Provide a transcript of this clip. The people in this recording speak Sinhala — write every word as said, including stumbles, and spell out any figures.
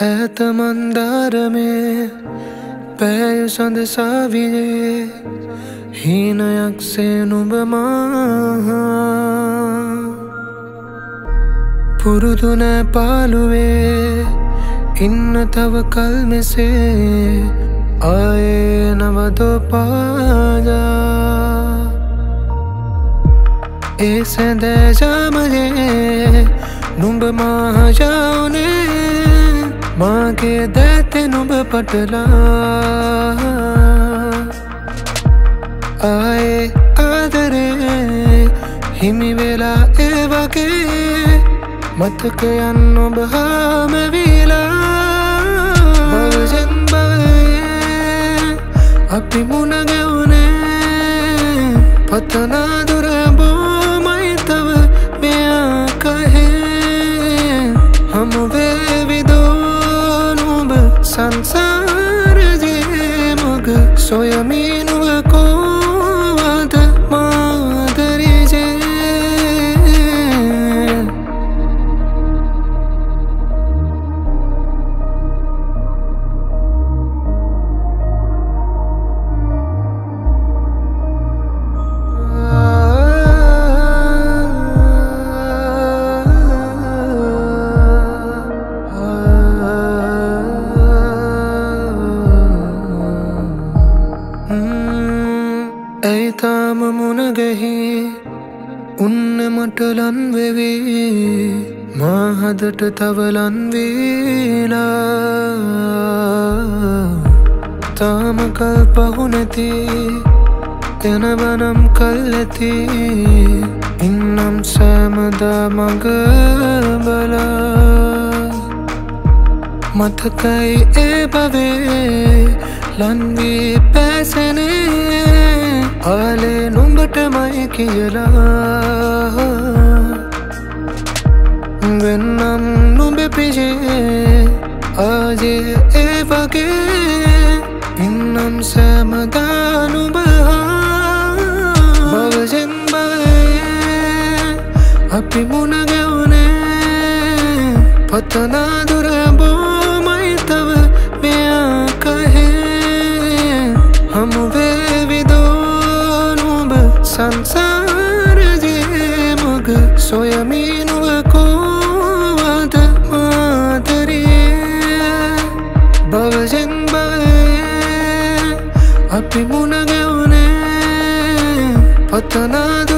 ऐत मंदार में पैयु संद साविये हीनයක් සේ නුඹ මා පුරුදු නැ පාළුවේ ඉන්න තව කල් මෙසේ ආයේ නවදෝ පාජා ඒ සැඳෑ ජාමලේ නුඹ මා ජානේ මාගේ දැතේ නුඹ පටලා ආයේ ආදරේ හිමි වෙලා ඒ වගේ මතකයන් ඔබ හාම විලා භවයෙන් භවයේ අපි මුණ ගැවුනේ පතනා දුර බොමයි තව මෙයා කහේ හමු වේවි දෝනුඹ සංසාර ජීමග සොයමින් වකෝවද මාදරිජේ ऐताम मुनगही उन्न मटलन वेवी माहदट तवलन वीला ताम कल्पहुनति यनवनम कल्लति इन्नम सैमदा मग बला मतकई ए बवे लन्वी पैसने आले नुඹට මයි කියලා වෙන්නම් නුඹ පිජේ ආජේ ඒ වගේ ඉන්නම් සෑමදා නුඹ භවයෙන් භවයේ අපි මුණ ගැවුනේ පතනා දුර බොමයි තව මෙයා කහේ හමු වේවි संसार जीमग सोयमीन वकोवद मादरिये भवයෙන් भवये අපි මුණ ගැවුනේ පතනා